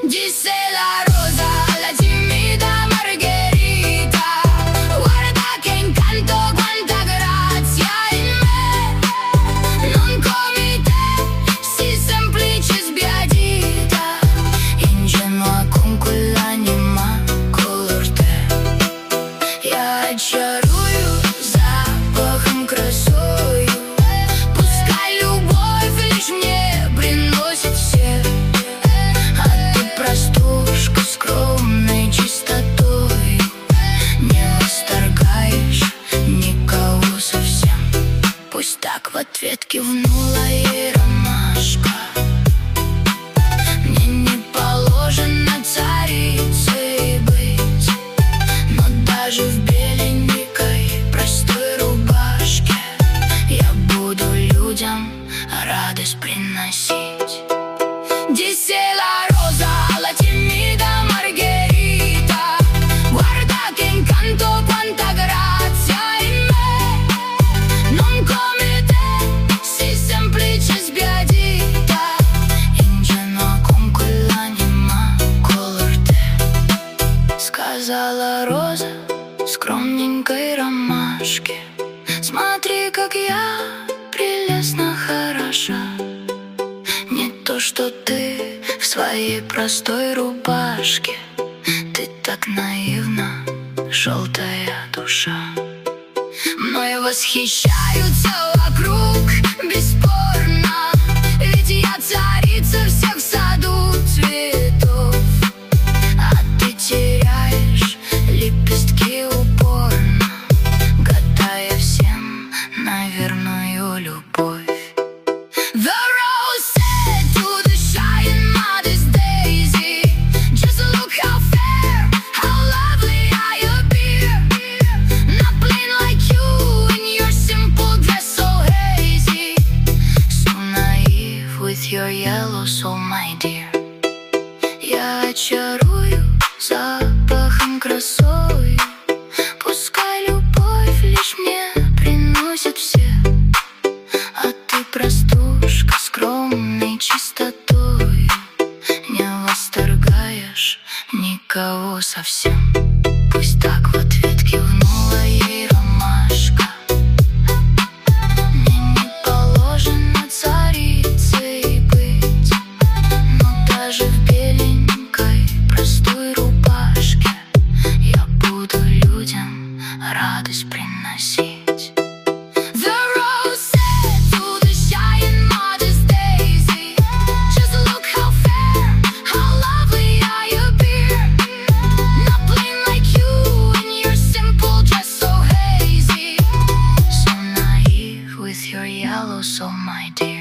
Disse la rosa alla timida Margherita: guarda che incanto, quanta grazia in me, non come te, sì semplice e sbiadita, ingenua con quell'anima color te. Я чарую запахом, красою, пускай любовь лишь мне приносит все, а ты простушка скромной чистотой, не восторгаешь никого совсем. Пусть так в ответ кивнула ей ромашка. Мне не положено царицей быть, но даже в беленькой простой рубашке я буду людям радость приносить. Disse la rosa alla timida Margherita: guarda che incanto, quanta grazia in me, non come te, sì semplice e sbiadita, ingenua con quell'anima color te. Сказала роза скромненькой ромашке: смотри, как я прелестно хороша, не то, что ты в своей простой рубашке, ты так наивна, желтая душа. Мной восхищаются вокруг бесспорно, ведь я царица всех в саду цветов, а ты теряешь лепестки упорно, гадая всем на верную любовь. The rose said to the shy and modest daisy: just look how fair, how lovely I appear, not plain like you in your simple dress so hazy, so naive with your yellow soul, my dear. Я чарую запахом, красою, пускай любовь лишь мне приносит все, а ты простушка скромной чистотой, не восторгаешь никого совсем. Пусть так в ответ кивнула ей ромашка. Мне не положено царицей быть, но даже в беленькой простой рубашке я буду людям радость приносить. The rose said to the shy and modest daisy: just look how fair, how lovely I appear, not plain like you in your simple dress so hazy, so naive with your yellow soul, my dear.